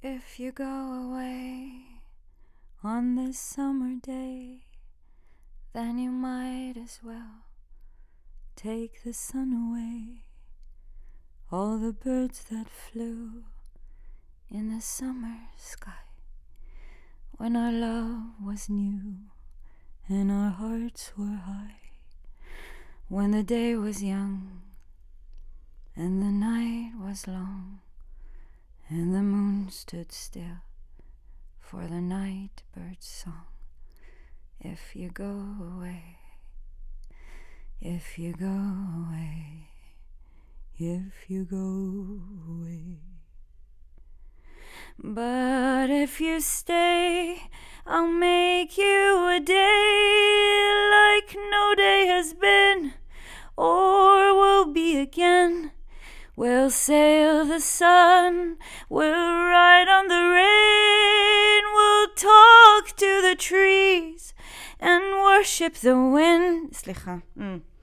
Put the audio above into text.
If you go away on this summer day, then you might as well take the sun away. All the birds that flew in the summer sky, when our love was new and our hearts were high, when the day was young and the night was long, and the moon stood still for the night bird's song. If you go away, if you go away, if you go away. But if you stay, I'll make you a day like no day has been or will be again. We'll sail the sun, we'll ride on the rain, we'll talk to the trees and worship the wind. סליחה.